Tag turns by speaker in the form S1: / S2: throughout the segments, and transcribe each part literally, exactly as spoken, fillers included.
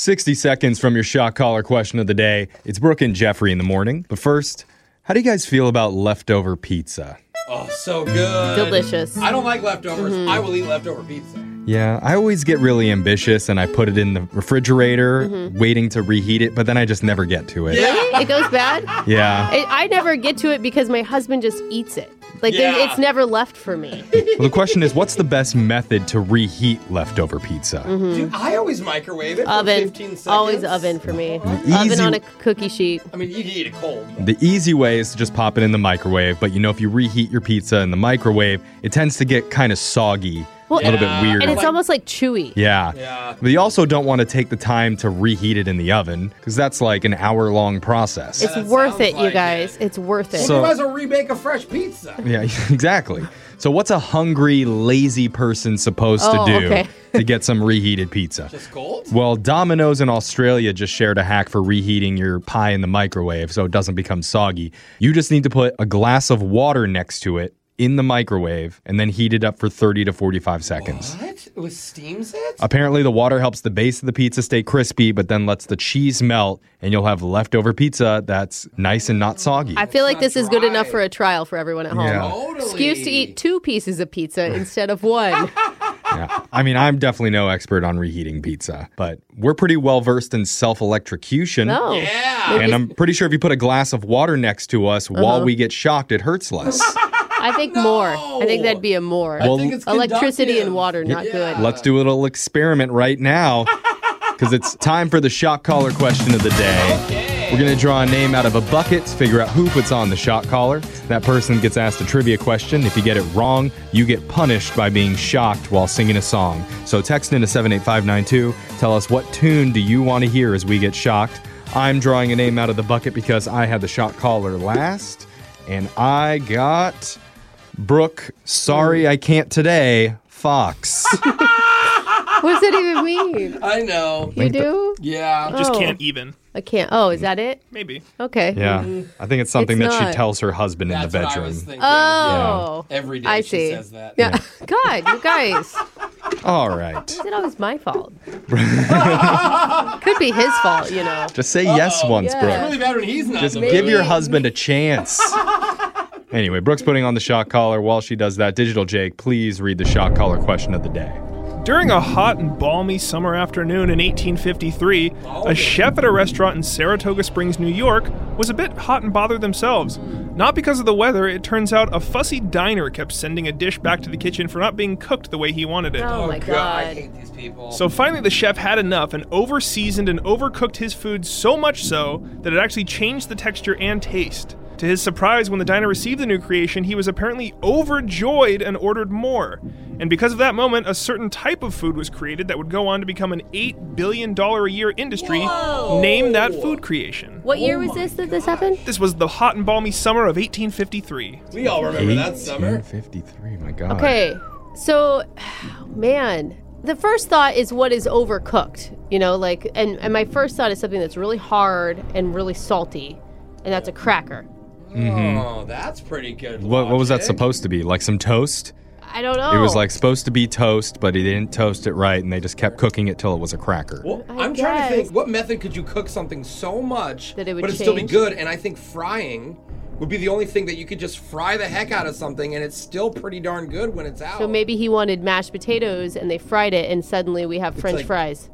S1: sixty seconds from your shock collar question of the day. It's Brooke and Jeffrey in the morning. But first, how do you guys feel about leftover pizza?
S2: Oh, so good.
S3: Delicious.
S2: I don't like leftovers.
S3: Mm-hmm.
S2: I will eat leftover pizza.
S1: Yeah, I always get really ambitious and I put it in the refrigerator,
S3: Mm-hmm.
S1: waiting to reheat it, but then I just never get to it.
S3: Really? It goes bad?
S1: Yeah.
S3: I, I never get to it because my husband just eats it. Like,
S2: Yeah.
S3: there- it's never left for me.
S1: Well, the question is, what's the best method to reheat leftover pizza?
S2: Dude, I always microwave it for
S3: Oven.
S2: fifteen seconds.
S3: Always oven for me.
S1: easy-
S3: Oven on a cookie sheet.
S2: I mean, you can eat it cold.
S1: The easy way is to just pop it in the microwave, but you know, if you reheat your pizza in the microwave, it tends to get kind of soggy,
S3: Well,
S1: a little
S2: Yeah.
S1: bit weird.
S3: And it's
S2: Like-
S3: almost like chewy.
S1: Yeah.
S2: Yeah.
S1: But you also don't want to take the time to reheat it in the oven because that's like an hour long process.
S3: It's
S2: that
S3: worth
S2: sounds
S3: it, you
S2: like
S3: guys.
S2: it.
S3: It's worth it.
S1: So-
S2: You might as well rebake a fresh pizza.
S1: Yeah, exactly. So what's a hungry, lazy person supposed
S3: Oh,
S1: to do
S3: okay.
S1: to get some reheated pizza?
S2: Just cold?
S1: Well, Domino's in Australia just shared a hack for reheating your pie in the microwave so it doesn't become soggy. You just need to put a glass of water next to it in the microwave and then heat it up for thirty to forty-five seconds.
S2: What? It was steams it?
S1: Apparently, the water helps the base of the pizza stay crispy, but then lets the cheese melt, and you'll have leftover pizza that's nice and not soggy.
S3: I feel like
S2: not
S3: this is good
S2: dry.
S3: enough for a trial for everyone at home.
S1: Yeah.
S2: Totally.
S3: Excuse to eat two pieces of pizza instead of one.
S1: Yeah. I mean, I'm definitely no expert on reheating pizza, but we're pretty well versed in self-electrocution.
S3: No.
S2: Yeah.
S1: And I'm pretty sure if you put a glass of water next to us while we get shocked, it hurts less.
S3: I think more. I think that'd be a more.
S1: Well,
S2: I think it's
S3: Electricity
S2: conductive.
S3: and water, not
S2: Yeah.
S3: good.
S1: Let's do a little experiment right now because it's time for the shock collar question of the day. We're going to draw a name out of a bucket, figure out who puts on the shock collar. That person gets asked a trivia question. If you get it wrong, you get punished by being shocked while singing a song. So text into seven eight five nine two. Tell us what tune do you want to hear as we get shocked. I'm drawing a name out of the bucket because I had the shock collar last. And I got Brooke, sorry I can't today, Fox.
S3: What does that even mean?
S2: I know.
S3: You do?
S2: Yeah.
S4: Just
S3: Oh.
S4: can't even.
S3: I can't. Oh, is that it?
S4: Maybe.
S3: Okay.
S1: Yeah, I think it's something
S3: It's
S1: that she
S3: not.
S1: tells her husband in
S2: That's
S1: the
S2: what I
S1: bedroom.
S2: was thinking.
S3: Oh.
S2: Every day
S3: I
S2: she
S3: see.
S2: says that.
S3: Yeah. God, you guys.
S1: All right.
S3: Is it always my fault? Could be his fault, you know.
S1: Just say yes once,
S3: Yeah.
S1: Brooke.
S2: It's really bad when he's not.
S1: Just
S2: the
S1: give
S2: best.
S1: your husband a chance. Anyway, Brooke's putting on the shock collar. While she does that, Digital Jake, please read the shock collar question of the day.
S4: During a hot and balmy summer afternoon in eighteen fifty-three, a chef at a restaurant in Saratoga Springs, New York, was a bit hot and bothered themselves. Not because of the weather, it turns out a fussy diner kept sending a dish back to the kitchen for not being cooked the way he wanted it.
S3: Oh, my
S2: I
S3: God.
S2: hate these people.
S4: So finally, the chef had enough and over-seasoned and overcooked his food so much so that it actually changed the texture and taste. To his surprise, when the diner received the new creation, he was apparently overjoyed and ordered more. And because of that moment, a certain type of food was created that would go on to become an eight billion dollars a year industry.
S2: Whoa.
S4: Name that food creation.
S3: What year
S2: Oh
S3: was
S2: my
S3: this that this happened?
S4: This was the hot and balmy summer of eighteen fifty-three.
S2: we all remember that summer.
S1: eighteen fifty-three, my God.
S3: Okay. So, man, the first thought is what is overcooked, you know, like, and, and my first thought is something that's really hard and really salty, and that's a cracker.
S2: Oh, that's pretty good.
S1: What, what was that
S2: logic.
S1: supposed to be? Like some toast?
S3: I don't know.
S1: It was like supposed to be toast, but he didn't toast it right, and they just kept cooking it till it was a cracker.
S2: Well,
S3: I
S2: I'm trying to
S3: guess.
S2: think, what method could you cook something so much
S3: That it would
S2: but it'd still be
S3: change?
S2: good? And I think frying would be the only thing that you could just fry the heck out of something, and it's still pretty darn good when it's out.
S3: So maybe he wanted mashed potatoes and they fried it, and suddenly we have French
S2: like-
S3: fries.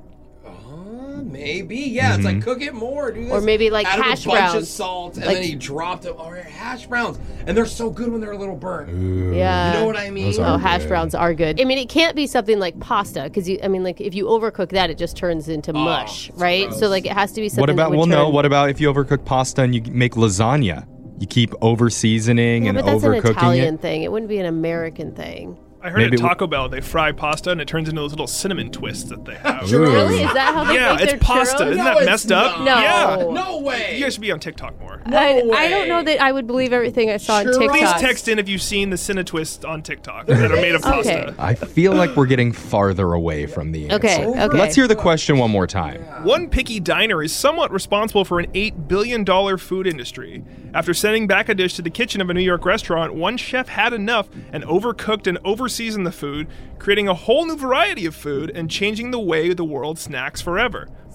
S2: Uh, maybe, yeah. It's like cook it more, do this.
S3: Or maybe like
S2: Added
S3: hash
S2: a bunch of
S3: browns.
S2: salt, and
S3: Like-
S2: then he dropped it. Or hash browns, and they're so good when they're a little burnt.
S3: Yeah.
S2: You know what I mean?
S1: Those are
S3: Oh, hash
S1: good.
S3: browns are good. I mean, it can't be something like pasta because you. I mean, like if you overcook that, it just turns into mush,
S2: it's
S3: right?
S2: gross.
S3: So like it has to be something.
S1: What about,
S3: that
S1: well,
S3: would
S1: no,
S3: turn-
S1: what about if you overcook pasta and you make lasagna? You keep over seasoning
S3: Yeah,
S1: and
S3: but that's an
S1: overcooking
S3: Italian
S1: it?
S3: thing. It wouldn't be an American thing.
S4: I heard
S1: Maybe
S4: at
S1: we-
S4: Taco Bell they fry pasta and it turns into those little cinnamon twists that they have.
S1: Ooh.
S3: Really? Is that how they
S4: Yeah,
S3: make
S4: it's
S3: their
S4: pasta.
S3: churros?
S4: Isn't
S2: No,
S4: that
S2: it's
S4: messed up?
S2: not.
S3: No.
S4: Yeah.
S2: No way.
S4: You guys should be on TikTok more.
S3: I,
S2: No
S3: I don't know
S2: way.
S3: that I would believe everything I saw on
S2: Churros?
S3: TikTok.
S4: Please text in if you've seen the Cinetwists on TikTok that are made of pasta.
S3: Okay.
S1: I feel like we're getting farther away from the answer.
S3: Okay, okay.
S1: Let's hear the question one more time.
S4: One picky diner is somewhat responsible for an eight billion dollars food industry. After sending back a dish to the kitchen of a New York restaurant, one chef had enough and overcooked and overseasoned the food, creating a whole new variety of food and changing the way the world snacks forever.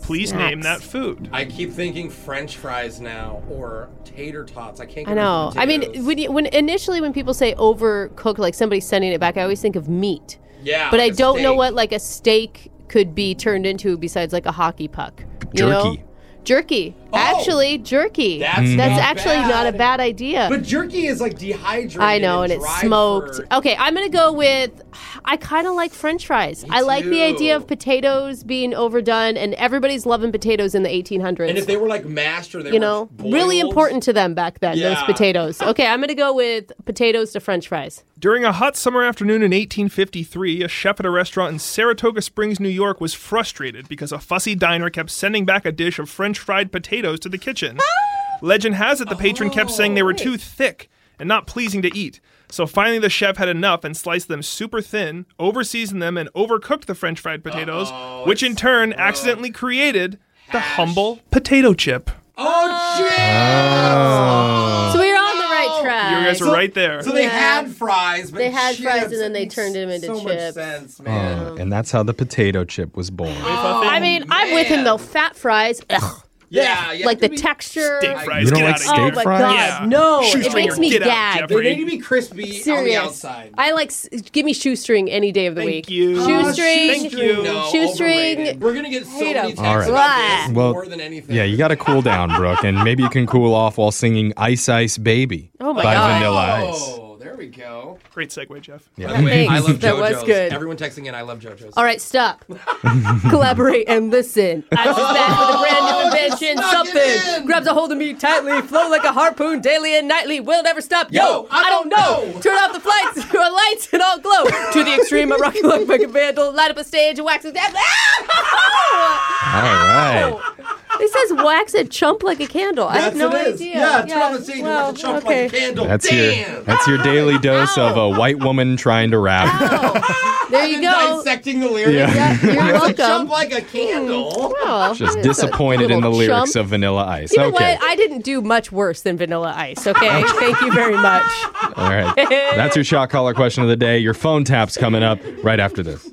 S4: Please
S3: Snacks.
S4: name that food.
S2: I keep thinking French fries now or tater tots. I can't get
S3: I know.
S2: rid of
S3: I mean,
S2: potatoes.
S3: when, you, when initially when people say overcooked, like somebody sending it back, I always think of meat.
S2: yeah,
S3: But
S2: like
S3: I
S2: a
S3: don't know
S2: steak.
S3: what like a steak could be turned into besides like a hockey puck. You
S1: Jerky.
S3: know? Jerky.
S2: Oh.
S3: Actually, jerky.
S2: That's
S3: That's
S2: not
S3: actually
S2: bad.
S3: not a bad idea.
S2: But jerky is like dehydrated.
S3: I know, and it's
S2: dried
S3: smoked.
S2: for-
S3: Okay, I'm gonna go with. I kind of like French fries. I like the idea of
S2: too.
S3: potatoes being overdone, and everybody's loving potatoes in the eighteen hundreds.
S2: And if they were like mashed or they
S3: you
S2: were
S3: know,
S2: boiled,
S3: really important to them back then. Those
S2: Yeah.
S3: potatoes. Okay, I'm gonna go with potatoes to French fries.
S4: During a hot summer afternoon in eighteen fifty-three, a chef at a restaurant in Saratoga Springs, New York, was frustrated because a fussy diner kept sending back a dish of French fried potatoes to the kitchen. Legend has it the patron kept saying they were too thick and not pleasing to eat. So finally, the chef had enough and sliced them super thin, over-seasoned them, and overcooked the French fried potatoes,
S2: Uh-oh,
S4: which in
S2: it's
S4: turn
S2: gross.
S4: accidentally created the
S2: Hash.
S4: humble potato chip.
S2: Oh, shit!
S1: Oh.
S3: So we're on the right track.
S4: You guys are right there.
S2: So they
S3: Yeah.
S2: had fries, but
S3: They had
S2: chips,
S3: fries and then
S2: it
S3: they
S2: makes
S3: turned them into
S2: so much
S3: chips.
S2: sense, man.
S1: Uh, and that's how the potato chip was born.
S3: I mean, I'm with him
S2: man.
S3: though. Fat fries. Ugh.
S2: Yeah, yeah.
S3: Like the
S2: to be-
S3: texture.
S4: Steak fries,
S1: You don't
S4: get
S1: like
S4: out of
S1: steak
S4: here.
S3: Oh my
S1: fries?
S3: god,
S4: Yeah.
S3: no! It
S4: Shoestringer,
S3: makes me
S4: get out,
S3: gag.
S4: Jeffrey.
S2: They need to be crispy on the
S3: Serious.
S2: outside.
S3: I like. s- Give me shoestring any day of the
S4: Thank
S3: week.
S4: you.
S3: Shoestring.
S4: Thank you.
S2: No,
S3: Shoestring.
S2: overrated. We're gonna get so
S3: Hate
S2: many
S3: 'em.
S2: texts
S1: All right.
S2: about this
S1: Well,
S2: more than anything.
S1: Yeah, you got to cool down, Brooke, and maybe you can cool off while singing Ice Ice Baby
S3: Oh my
S1: by
S3: God.
S1: Vanilla Ice.
S2: Oh, there we go.
S4: Great segue, Jeff.
S1: Yeah.
S2: By the way, I
S3: Thanks.
S2: love
S3: That was
S2: JoJo's.
S3: good.
S2: Everyone texting in, I love JoJo's.
S3: All right, stop. Collaborate and listen. I was back with a brand new invention.
S2: snuck it
S3: Something
S2: in.
S3: grabs a hold of me tightly, flow like a harpoon, daily and nightly. Will never stop. Yo,
S2: Yo, I
S3: I don't
S2: don't
S3: know.
S2: know.
S3: Turn off the flights, your lights, and all glow. To the extreme, I rock you like a vandal. Light up a stage and wax it down.
S1: All right.
S3: It says wax it chump like a candle. I have
S2: That's
S3: no
S2: it is.
S3: idea.
S2: Yeah, turn on the stage
S3: well,
S2: and watch it chomp
S3: okay.
S2: like a candle.
S1: That's
S2: Damn.
S1: your that's your daily dose of a white woman trying to rap.
S3: Oh, there you
S2: And
S3: go.
S2: dissecting the lyrics.
S1: Yeah.
S3: Yeah, you're
S2: It's a
S3: welcome.
S2: chump like a candle.
S3: Well,
S1: Just
S3: it's a
S1: disappointed in the
S3: little
S1: lyrics
S3: chump.
S1: of Vanilla Ice.
S3: You know
S1: Okay.
S3: what? I didn't do much worse than Vanilla Ice, okay? Thank you very much.
S1: All right. That's your shot caller question of the day. Your phone tap's coming up right after this.